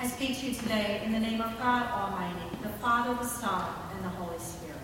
I speak to you today in the name of God Almighty, the Father, the Son, and the Holy Spirit.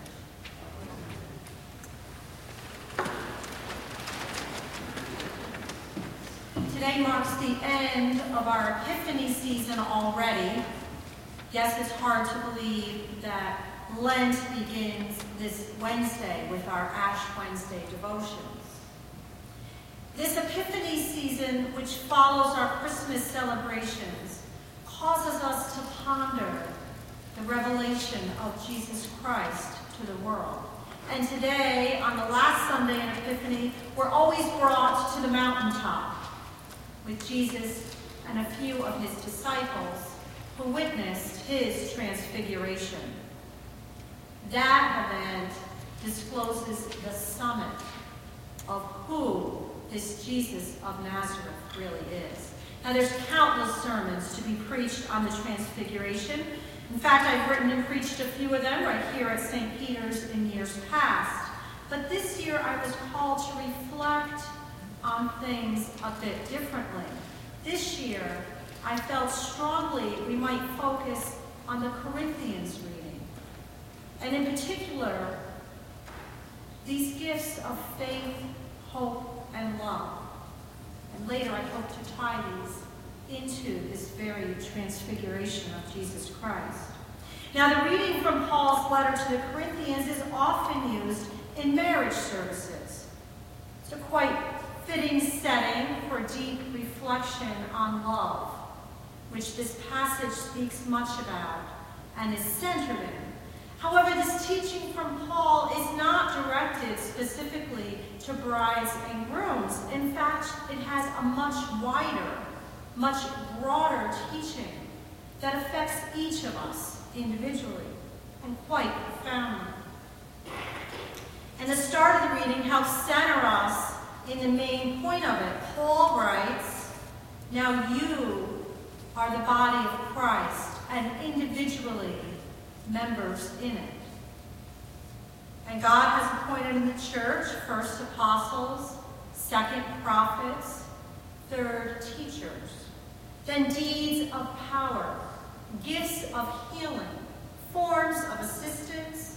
Today marks the end of our Epiphany season already. Yes, it's hard to believe that Lent begins this Wednesday with our Ash Wednesday devotions. This Epiphany season, which follows our Christmas celebrations, causes us to ponder the revelation of Jesus Christ to the world. And today, on the last Sunday in Epiphany, we're always brought to the mountaintop with Jesus and a few of his disciples who witnessed his transfiguration. That event discloses the summit of who this Jesus of Nazareth really is. Now, there's countless sermons to be preached on the Transfiguration. In fact, I've written and preached a few of them right here at St. Peter's in years past. But this year, I was called to reflect on things a bit differently. This year, I felt strongly we might focus on the Corinthians reading. And in particular, these gifts of faith, hope, and love. And later I hope to tie these into this very transfiguration of Jesus Christ. Now, the reading from Paul's letter to the Corinthians is often used in marriage services. It's a quite fitting setting for deep reflection on love, which this passage speaks much about and is centered in. However, this teaching from Paul is not directed specifically to brides and grooms. In fact, it has a much wider, much broader teaching that affects each of us individually and quite profoundly. And the start of the reading helps center us in the main point of it. Paul writes, "Now you are the body of Christ, and individually members in it. And God has appointed in the church first apostles, second prophets, third teachers, then deeds of power, gifts of healing, forms of assistance,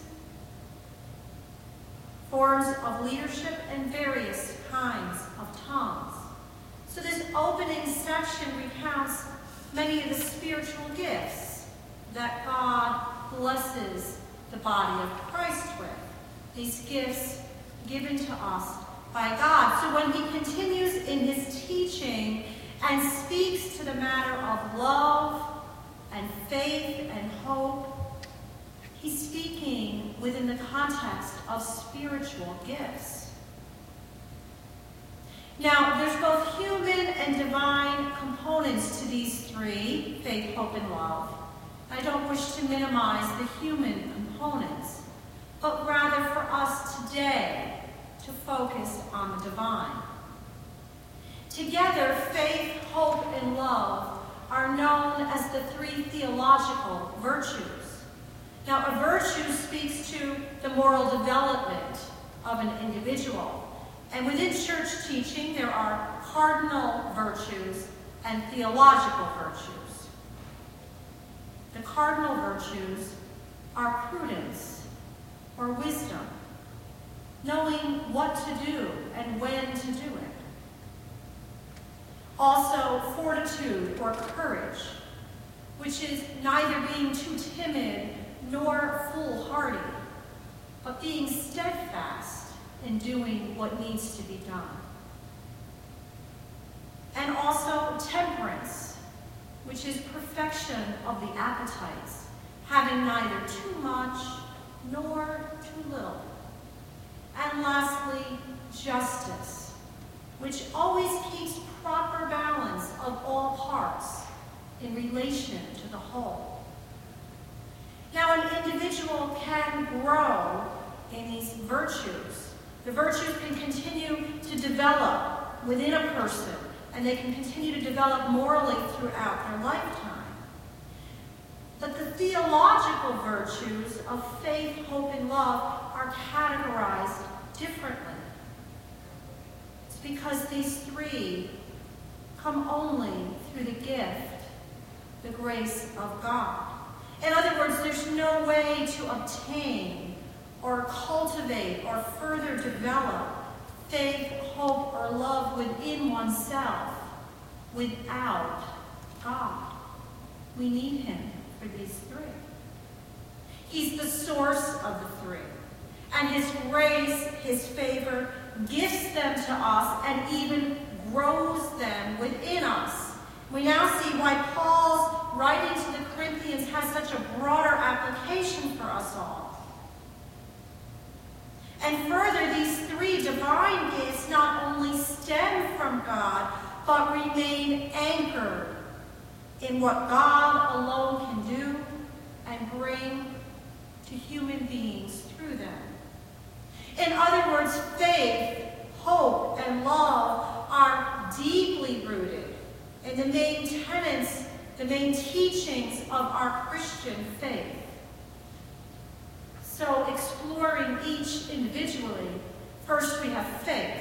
forms of leadership, and various kinds of tongues." So this opening section recounts many of the spiritual gifts that God blesses the body of Christ with. These gifts given to us by God. So when he continues in his teaching and speaks to the matter of love and faith and hope, he's speaking within the context of spiritual gifts. Now, there's both human and divine components to these three, faith, hope, and love. I don't wish to minimize the human components, but rather for us today to focus on the divine. Together, faith, hope, and love are known as the three theological virtues. Now, a virtue speaks to the moral development of an individual. And within church teaching, there are cardinal virtues and theological virtues. The cardinal virtues are prudence or wisdom, knowing what to do and when to do it. Also, fortitude or courage, which is neither being too timid nor foolhardy, but being steadfast in doing what needs to be done. And also temperance, which is perfection of the appetites, having neither too much nor too little. And lastly, justice, which always keeps proper balance of all parts in relation to the whole. Now, an individual can grow in these virtues. The virtues can continue to develop within a person, and they can continue to develop morally throughout their lifetime. But the theological virtues of faith, hope, and love are categorized differently. It's because these three come only through the gift the grace of God. In other words, there's no way to obtain or cultivate or further develop faith, hope, or love within oneself without God. We need him for these three. He's the source of the three. And his grace, his favor, gifts them to us and even grows them within us. We now see why Paul's writing to the Corinthians has such a broader application for us all. And further, these three divine gifts not only stem from God, but remain anchored in what God alone can do and bring to human beings through them. In other words, faith, hope, and love are deeply rooted in the main tenets, the main teachings of our Christian faith. So, exploring each individually, first we have faith.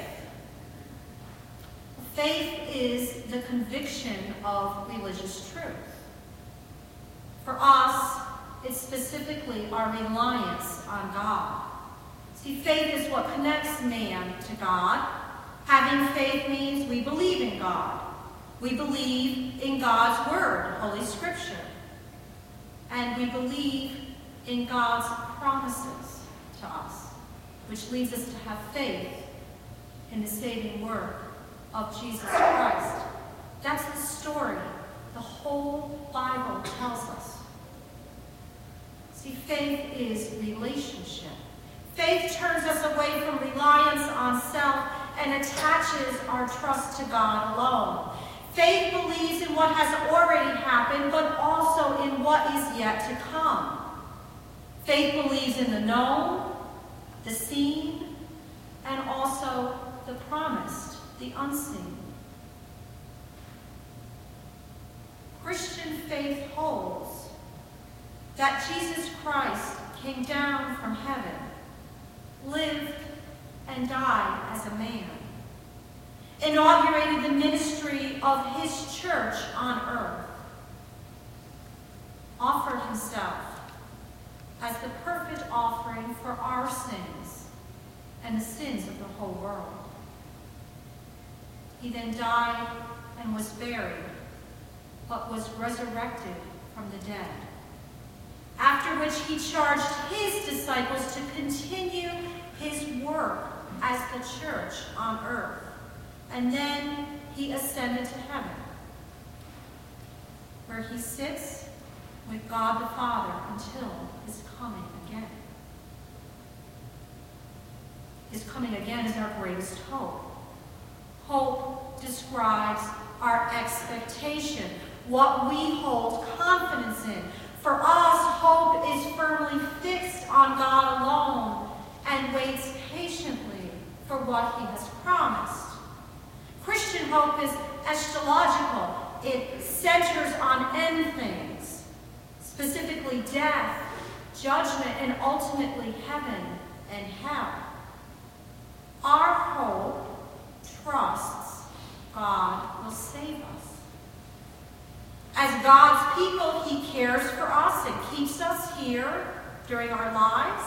Faith is the conviction of religious truth. For us, it's specifically our reliance on God. See, faith is what connects man to God. Having faith means we believe in God. We believe in God's Word, Holy Scripture. And we believe in God's promises to us, which leads us to have faith in the saving work of Jesus Christ. That's the story the whole Bible tells us. See, faith is relationship. Faith turns us away from reliance on self and attaches our trust to God alone. Faith believes in what has already happened, but also in what is yet to come. Faith believes in the known, the seen, and also the promised, the unseen. Christian faith holds that Jesus Christ came down from heaven, lived and died as a man, inaugurated the ministry of his church on earth, offered himself as the perfect offering for our sins and the sins of the whole world. He then died and was buried, but was resurrected from the dead. After which he charged his disciples to continue his work as the church on earth. And then he ascended to heaven, where he sits with God the Father until his coming again. His coming again is our greatest hope. Hope describes our expectation, what we hold confidence in. For us, hope is firmly fixed on God alone and waits patiently for what he has promised. Christian hope is eschatological. It centers on end things, specifically death, judgment, and ultimately heaven and hell. Our hope trusts God will save us. As God's people, he cares for us and keeps us here during our lives.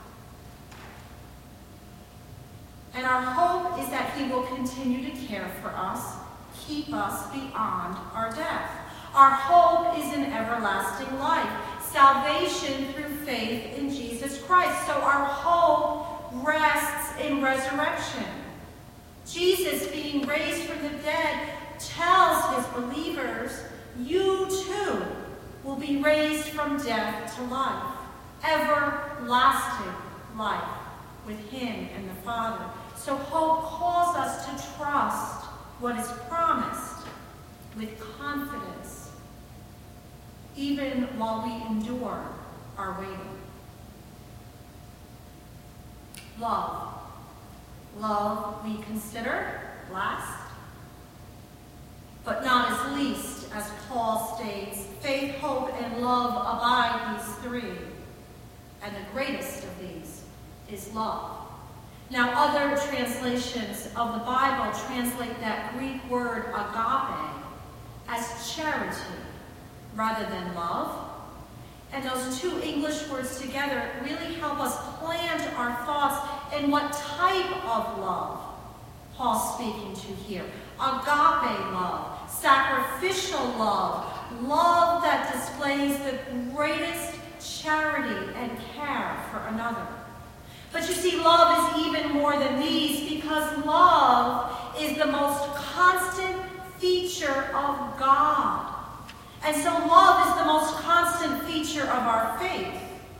And our hope is that he will continue to care for us, keep us beyond our death. Our hope is in everlasting life, salvation through faith in Jesus Christ. So our hope rests in resurrection. Jesus, being raised from the dead, tells his believers, you too will be raised from death to life, everlasting life with him and the Father. So hope calls us to trust what is promised with confidence, even while we endure our waiting. Love. Love we consider last, but not as least, as Paul states, faith, hope, and love abide these three, and the greatest of these is love. Now, other translations of the Bible translate that Greek word agape as charity rather than love. And those two English words together really help us plant our thoughts in what type of love Paul's speaking to here. Agape love, sacrificial love, love that displays the greatest charity and care for another. But you see, love is even more than these, because love is the most constant feature of God. And so love is the most constant feature of our faith.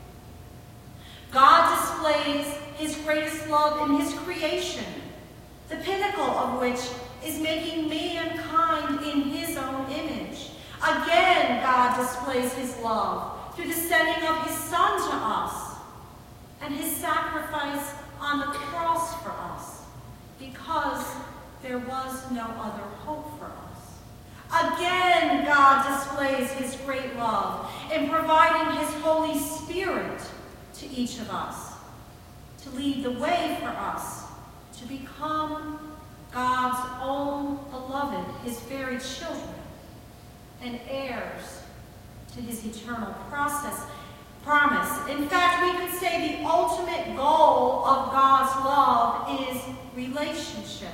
God displays his greatest love in his creation, the pinnacle of which is making mankind in his own image. Again, God displays his love through the sending of his Son to us and his sacrifice on the cross for us, because there was no other hope for us. Again, God displays his great love in providing his Holy Spirit to each of us, to lead the way for us to become God's own beloved, his very children, and heirs to his eternal promise. In fact, we could say the ultimate goal of God's love is relationship.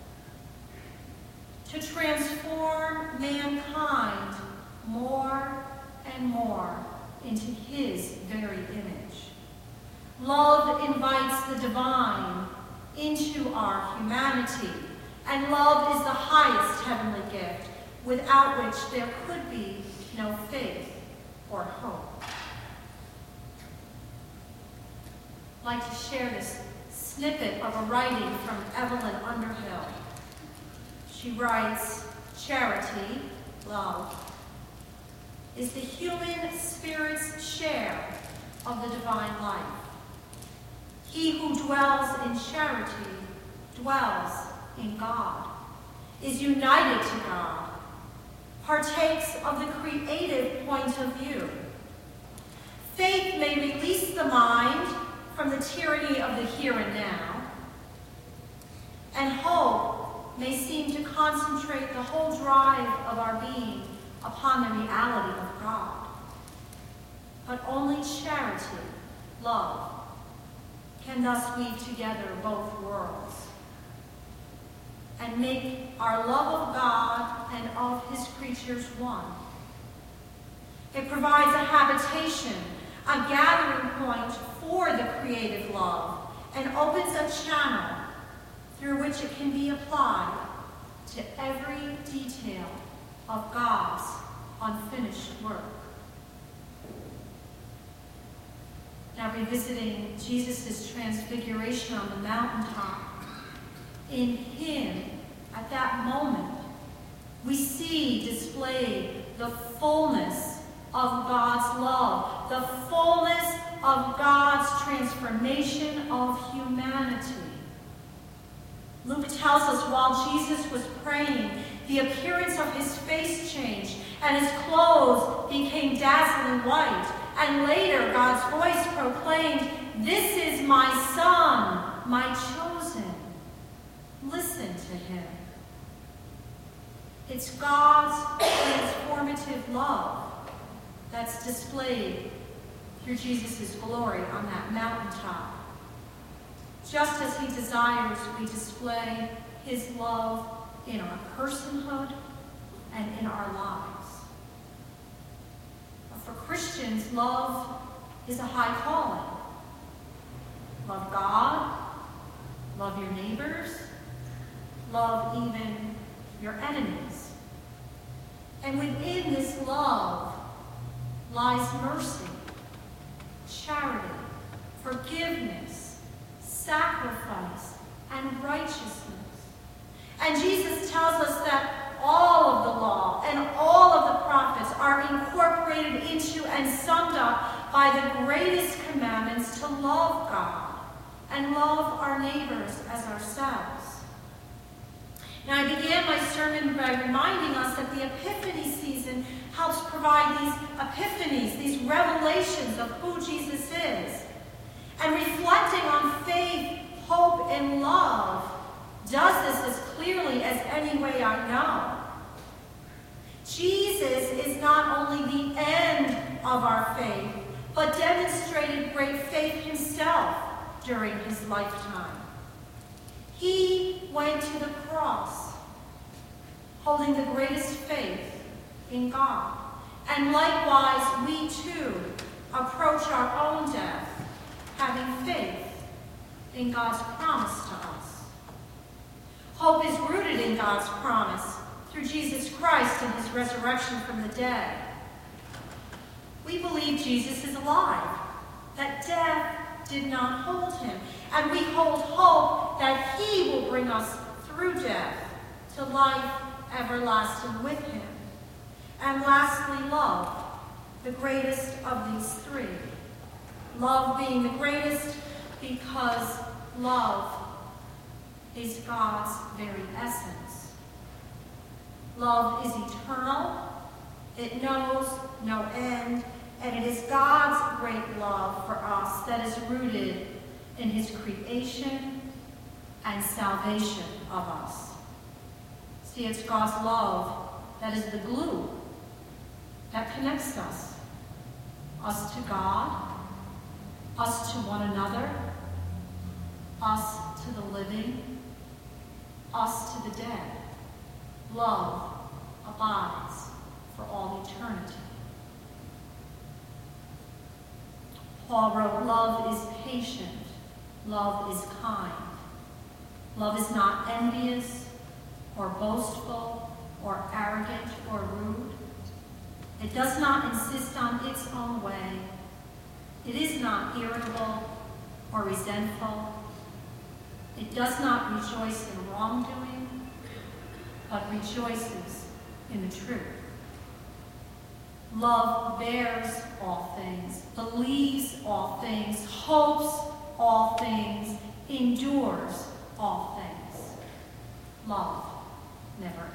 To transform mankind more and more into his very image. Love invites the divine into our humanity, and love is the highest heavenly gift, without which there could be no faith or hope. I'd like to share this snippet of a writing from Evelyn Underhill. She writes, "Charity, love, is the human spirit's share of the divine life. He who dwells in charity dwells in God, is united to God, partakes of the creative point of view. Faith may release the mind from the tyranny of the here and now, and hope may seem to concentrate the whole drive of our being upon the reality of God. But only charity, love, can thus weave together both worlds and make our love of God and of his creatures one. It provides a habitation, a gathering point for the creative love, and opens a channel through which it can be applied to every detail of God's unfinished work." Now, revisiting Jesus' transfiguration on the mountaintop, in him, at that moment, we see displayed the fullness of God's love, the fullness of God's transformation of humanity. Luke tells us while Jesus was praying, the appearance of his face changed, and his clothes became dazzling white. And later, God's voice proclaimed, "This is my Son, my chosen. Listen to him." It's God's transformative love that's displayed through Jesus' glory on that mountaintop. Just as he desires we display his love in our personhood and in our lives. But for Christians, love is a high calling. Love God, love your neighbors, love even your enemies. And within this love lies mercy, charity, forgiveness, sacrifice, and righteousness. And Jesus tells us that all of the law and all of the prophets are incorporated into and summed up by the greatest commandments to love God and love our neighbors as ourselves. Now, I began my sermon by reminding us that the Epiphany season helps provide these epiphanies, these revelations of who Jesus is. And reflecting on faith, hope, and love does this as clearly as any way I know. Jesus is not only the end of our faith, but demonstrated great faith himself during his lifetime. He went to the cross, holding the greatest faith in God. And likewise, we too approach our own death, having faith in God's promise to us. Hope is rooted in God's promise through Jesus Christ and his resurrection from the dead. We believe Jesus is alive, that death did not hold him, and we hold hope that he will bring us through death to life everlasting with him. And lastly, love, the greatest of these three. Love being the greatest because love is God's very essence. Love is eternal, it knows no end, and it is God's great love for us that is rooted in his creation and salvation of us. See, it's God's love that is the glue that connects us to God, us to one another, us to the living, us to the dead. Love abides for all eternity. Paul wrote, love is patient, love is kind. Love is not envious or boastful or arrogant or rude. It does not insist on its own way. It is not irritable or resentful. It does not rejoice in wrongdoing, but rejoices in the truth. Love bears all things, believes all things, hopes all things, endures all things. Love never